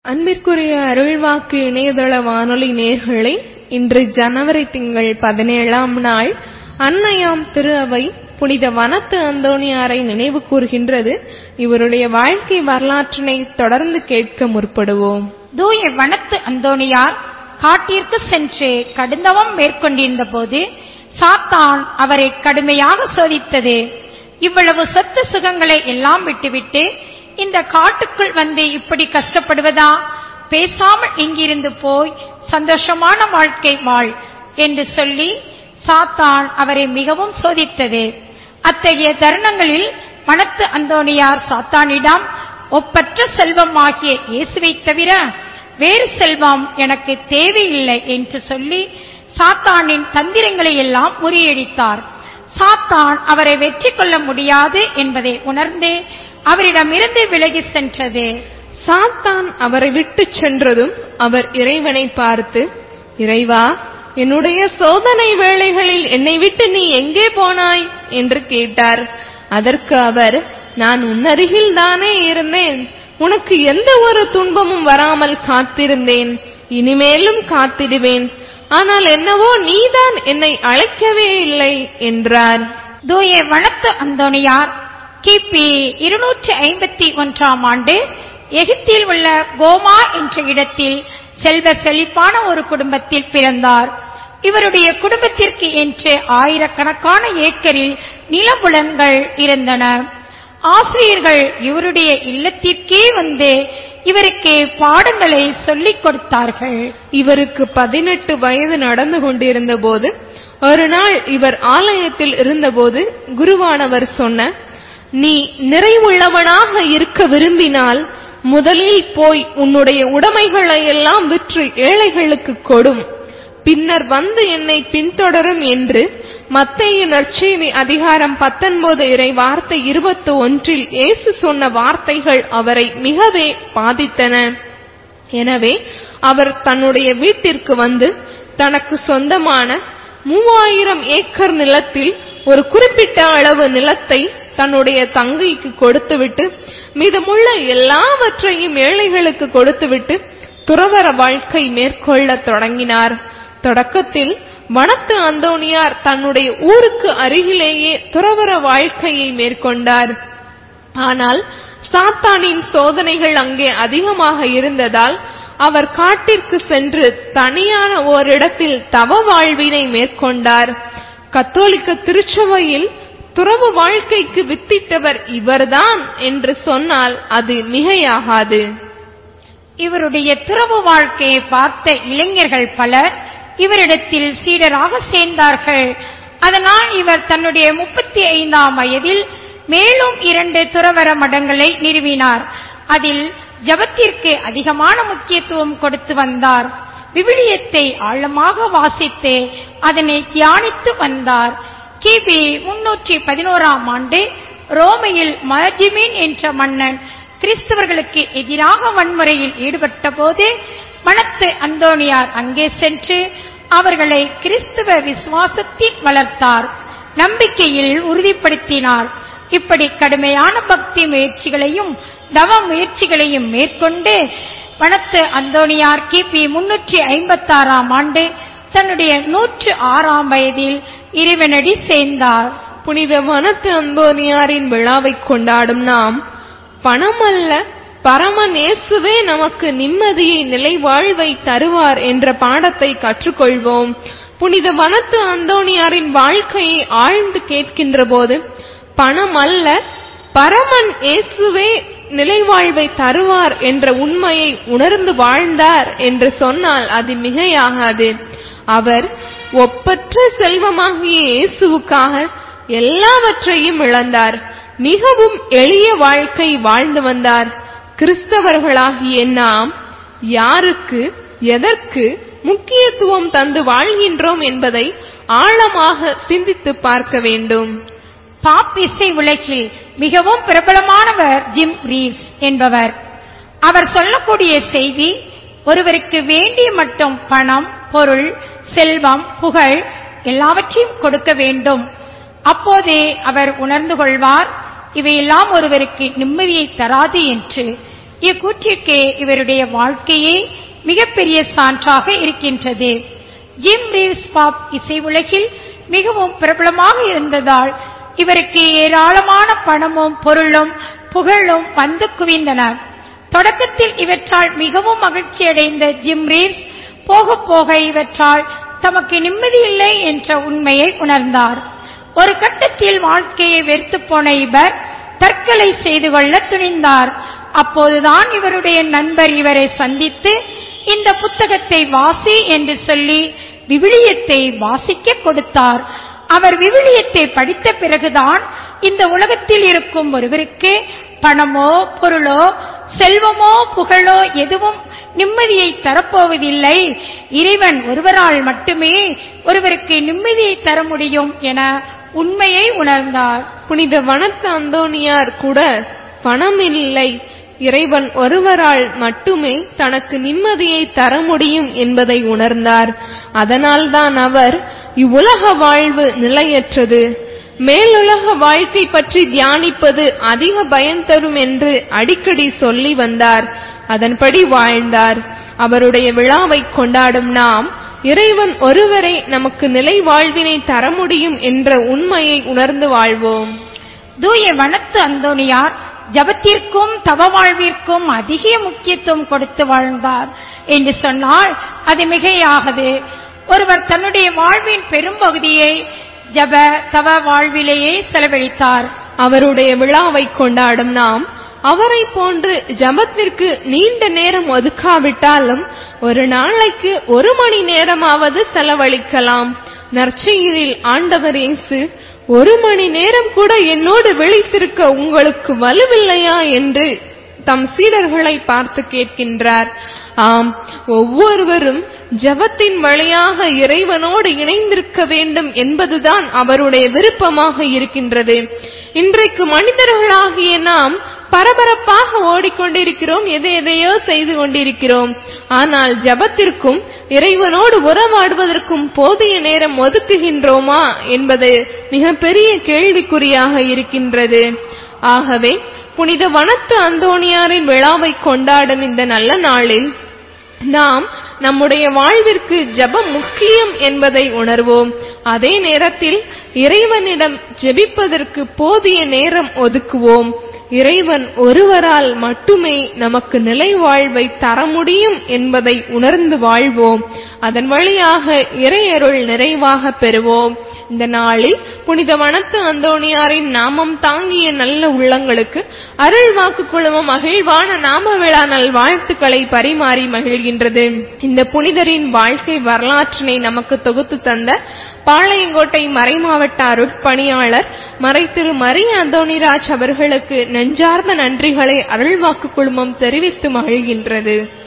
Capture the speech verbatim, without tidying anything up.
அன்பிற்குரிய அருள்வாக்கு இணையதள வானொலி நேயர்களே, இன்று ஜனவரி திங்கள் பதினேழாம் நாள் அன்னையாம் திரு அவை புனித வனத்து அந்தோணியாரை நினைவு கூர்கின்றது. இவருடைய வாழ்க்கை வரலாற்றினை தொடர்ந்து கேட்க முற்படுவோம். தூய வனத்து அந்தோணியார் காட்டிற்கு சென்று கடுந்தவம் மேற்கொண்டிருந்த போது சாத்தான் அவரை கடுமையாக சோதித்தது. இவ்வளவு சொத்து சுகங்களை எல்லாம் விட்டுவிட்டு இந்த காட்டுக்குள் வந்து இப்படி கஷ்டப்படுவதா? பேசாமல் இங்கிருந்து போய் சந்தோஷமான வாழ்க்கை வாழ் என்று சொல்லி சாத்தான் அவரை மிகவும் சோதித்தது. அத்தகைய தருணங்களில் வனத்து அந்தோணியார் சாத்தானிடம், ஒப்பற்ற செல்வம் ஆகிய இயேசுவை தவிர வேறு செல்வம் எனக்கு தேவையில்லை என்று சொல்லி சாத்தானின் தந்திரங்களை எல்லாம் முறியடித்தார். சாத்தான் அவரை வெற்றி கொள்ள முடியாது என்பதை உணர்ந்து அவரிடமிருந்து விலகி சென்றது. சாத்தான் அவரை விட்டு சென்றதும் அவர் இறைவனை பார்த்து, இறைவா, என்னுடைய சோதனை வேளைகளில் என்னை விட்டு நீ எங்கே போனாய் என்று கேட்டார். அதற்கு அவர், நான் உன்னருகில் தானே இருந்தேன், உனக்கு எந்த ஒரு துன்பமும் வராமல் காத்திருந்தேன், இனிமேலும் காத்திடுவேன், ஆனால் என்னவோ நீதான் என்னை அழைக்கவே இல்லை என்றார். தூய வனத்து அந்தோணியார் கிபி இருநூற்றி ஐம்பத்தி ஒன்றாம் ஆண்டு எகிப்தில் உள்ள கோமா என்ற இடத்தில் செல்வ செழிப்பான ஒரு குடும்பத்தில் பிறந்தார். இவருடைய குடும்பத்திற்கு என்று ஆயிரக்கணக்கான ஏக்கரில் நிலபுலன்கள் இருந்தன. ஆசிரியர்கள் இவருடைய இல்லத்திற்கே வந்து இவருக்கு பாடங்களை சொல்லிக் கொடுத்தார்கள். இவருக்கு பதினெட்டு வயது நடந்து கொண்டிருந்த போது ஒரு நாள் இவர் ஆலயத்தில் இருந்தபோது குருவானவர் சொன்ன, நீ நிறைவுள்ளவனாக இருக்க விரும்பினால் முதலில் போய் உன்னுடைய உடைமைகளை எல்லாம் விற்று ஏழைகளுக்கு கொடும், பின்னர் வந்து என்னை பின்தொடரும் என்று மத்தேயு நற்செய்தி அதிகாரம் பத்தொன்பது இறை வார்த்தை இருபத்தி ஒன்றில் இயேசு சொன்ன வார்த்தைகள் அவரை மிகவே பாதித்தன. எனவே அவர் தன்னுடைய வீட்டிற்கு வந்து தனக்கு சொந்தமான மூவாயிரம் ஏக்கர் நிலத்தில் ஒரு குறிப்பிட்ட அளவு நிலத்தை தன்னுடைய தங்கைக்கு கொடுத்துவிட்டு மீதமுள்ள எல்லாவற்றையும் ஏழைகளுக்கு கொடுத்துவிட்டு துறவற வாழ்க்கை மேற்கொள்ள தொடங்கினார். தொடக்கத்தில் வனத்து அந்தோணியார் தன்னுடைய ஊருக்கு அருகிலேயே துறவற வாழ்க்கையை மேற்கொண்டார். ஆனால் சாத்தானின் சோதனைகள் அங்கே அதிகமாக இருந்ததால் அவர் காட்டிற்கு சென்று தனியான ஓரிடத்தில் தவ வாழ்வினை மேற்கொண்டார். கத்தோலிக்க திருச்சபையில் துறவு வாழ்க்கைக்கு வித்திட்டவர் இவர்தான் என்று சொன்னால் அது மிகையாகாது. இவருடைய துறவு வாழ்க்கையை பார்த்த இளைஞர்கள் பலர் இவரிடத்தில் சீடராக சேர்ந்தார்கள். அதனால் இவர் தன்னுடைய முப்பத்தி ஐந்தாம் வயதில் மேலும் இரண்டு துறவற மடங்களை நிறுவினார். அதில் ஜபத்திற்கு அதிகமான முக்கியத்துவம் கொடுத்து வந்தார். விவிலியத்தை ஆழமாக வாசித்து அதனை தியானித்து வந்தார். கிபி முன்னூற்றி பதினோராம் ஆண்டு ரோமையில் மஜிமின் என்ற மன்னன் கிறிஸ்தவர்களுக்கு எதிராக வன்முறையில் ஈடுபட்ட போது வனத்து அந்தோணியார் அங்கே சென்று அவர்களை கிறிஸ்தவ விசுவாசத்தில் வளர்த்தார், நம்பிக்கையில் உறுதிப்படுத்தினார். இப்படி கடுமையான பக்தி முயற்சிகளையும் தவ முயற்சிகளையும் மேற்கொண்டு வனத்து அந்தோணியார் கிபி முன்னூற்றி ஐம்பத்தி ஆறாம் ஆண்டு தன்னுடைய நூற்று ஆறாம் வயதில் இறைவனடி சேர்ந்தார். புனித வனத்து அந்தோணியாரின் விழாவை கொண்டாடும் நாம் பணமல்ல, பரமன் இயேசுவே நமக்கு நிம்மதியை நிலை வாழ்வை தருவார் என்ற பாடத்தை கற்றுக்கொள்வோம். புனித வனத்து அந்தோணியாரின் வாழ்க்கையை ஆழ்ந்து கேட்கின்ற போது பணம் அல்ல, பரமன் இயேசுவே நிலைவாழ்வை தருவார் என்ற உண்மையை உணர்ந்து வாழ்ந்தார் என்று சொன்னால் அது மிகையாகாது. அவர் ஒப்பற்ற செல்வமாகிய இயேசுவுக்காக எல்லாவற்றையும் இழந்தார். மிகவும் எளிய வாழ்க்கை வாழ்ந்து வந்தார். கிறிஸ்தவர்களாகிய நாம் யாருக்கு எதற்கு முக்கியத்துவம் தந்து வாழ்கின்றோம் என்பதை ஆழமாக சிந்தித்து பார்க்க வேண்டும். பாப் இசை உலகில் மிகவும் பிரபலமானவர் ஜிம் ரீவ்ஸ் என்பவர். அவர் சொல்லக்கூடிய செய்தி, ஒருவருக்கு வேண்டிய மட்டும் பணம், பொருள், செல்வம், புகழ் எல்லாவற்றையும் கொடுக்க வேண்டும். அப்போதே அவர் உணர்ந்து கொள்வார் இவையெல்லாம் ஒருவருக்கு நிம்மதியை தராது என்று. இக்கூற்றிற்கே இவருடைய வாழ்க்கையே மிகப்பெரிய சான்றாக இருக்கின்றது. ஜிம் ரீவ்ஸ் பாப் இசை உலகில் மிகவும் பிரபலமாக இருந்ததால் இவருக்கு ஏராளமான பணமும் பொருளும் புகழும் வந்து குவிந்தன. தொடக்கத்தில் இவற்றால் மிகவும் மகிழ்ச்சி அடைந்த ஜிம் ரீவ்ஸ் போக போக இவற்றால் தமக்கு நிம்மதியில்லை என்ற உண்மையை உணர்ந்தார். ஒரு கட்டத்தில் வாழ்க்கையை வெறுத்து போன இவர் தற்கொலை செய்து கொள்ள துணிந்தார். அப்போதுதான் இவருடைய நண்பர் இவரை சந்தித்து இந்த புத்தகத்தை வாசி என்று சொல்லி விவிலியத்தை வாசிக்க கொடுத்தார். அவர் விவிலியத்தை படித்த பிறகுதான் இந்த உலகத்தில் இருக்கும் ஒருவருக்கு பணமோ பொருளோ செல்வமோ புகழோ எதுவும் நிம்மதியை தரப்போவதில்லை, இறைவன் ஒருவரால் மட்டுமே ஒருவருக்கு நிம்மதியை தர முடியும் என உண்மையை உணர்ந்தார். புனித வனத்து அந்தோனியார் கூட பணம் இல்லை, இறைவன் ஒருவரால் மட்டுமே தனக்கு நிம்மதியை தர முடியும் என்பதை உணர்ந்தார். அதனால்தான் அவர் இவ்வுலக வாழ்வு நிலையற்றது, மேலுலக வாழ்க்கை பற்றி தியானிப்பது அதிக பயன் தரும் என்று அடிக்கடி சொல்லி வந்தார். அதன்படி வாழ்ந்தார். அவருடைய விழாவை கொண்டாடும் நாம் இறைவன் ஒருவரை நமக்கு நிலை வாழ்வினை தர முடியும் என்ற உண்மையை உணர்ந்து வாழ்வோம். தூய வனத்து அந்தோனியார் ஜபத்திற்கும் தவ வாழ்விற்கும் அதிக முக்கியத்துவம் கொடுத்து வாழ்ந்தார் என்று சொன்னால் அது மிகையாகது. ஒருவர் தன்னுடைய வாழ்வின் பெரும்பகுதியை ஜப தவ வாழ்விலேயே செலவழித்தார். அவருடைய விழாவை கொண்டாடும் நாம் அவரை போன்று ஜபத்திற்கு நீண்ட நேரம் ஒதுக்காவிட்டாலும் ஒரு நாளைக்கு ஒரு மணி நேரமாவது செலவழிக்கலாம். நற்செய்தியில் ஆண்டவர் இயேசு ஒரு மணி நேரம் கூட என்னோடு விழித்திருக்க உங்களுக்கு வலுவில்லையா என்று தம் சீடர்களை பார்த்து கேட்கின்றார். ஆம், ஒவ்வொருவரும் ஜபத்தின் வழியாக இறைவனோடு இணைந்திருக்க வேண்டும் என்பதுதான் அவருடைய விருப்பமாக இருக்கின்றது. இன்றைக்கு மனிதர்களாகிய நாம் பரபரப்பாக ஓடிக்கொண்டிருக்கிறோம், எதை எதையோ செய்து கொண்டிருக்கிறோம். ஆனால் ஜபத்திற்கும் இறைவனோடு உறவாடுவதற்கும் போதிய நேரம் ஒதுக்குகின்றோமா என்பது மிகப்பெரிய கேள்விக்குறியாக இருக்கின்றது. ஆகவே புனித வனத்து அந்தோனியாரின் விழாவை கொண்டாடும் இந்த நல்ல நாளில் நாம் நம்முடைய வாழ்விற்கு ஜபம் முக்கியம் என்பதை உணர்வோம். அதே நேரத்தில் இறைவனிடம் ஜெபிப்பதற்கு போதிய நேரம் ஒதுக்குவோம். இறைவன் ஒருவரால் மட்டுமே நமக்கு நிலை வாழ்வை தர முடியும் என்பதை உணர்ந்து வாழ்வோம். அதன் வழியாக இறையருள் நிறைவாக பெறுவோம். இந்த நாளில் புனித வனத்து அந்தோனியாரின் நாமம் தாங்கிய நல்ல உள்ளங்களுக்கு அருள் வாக்கு குழுமம் மகிழ்வான நாம விழா நல் வாழ்த்துக்களை பரிமாறி மகிழ்கின்றது. இந்த புனிதரின் வாழ்க்கை வரலாற்றினை நமக்கு தொகுத்து தந்த பாளையங்கோட்டை மறைமாவட்ட அருட்பணியாளர் மறை திரு மரிய அந்தோணிராஜ் அவர்களுக்கு நெஞ்சார்ந்த நன்றிகளை அருள்வாக்கு குழுமம் தெரிவித்து மகிழ்கின்றது.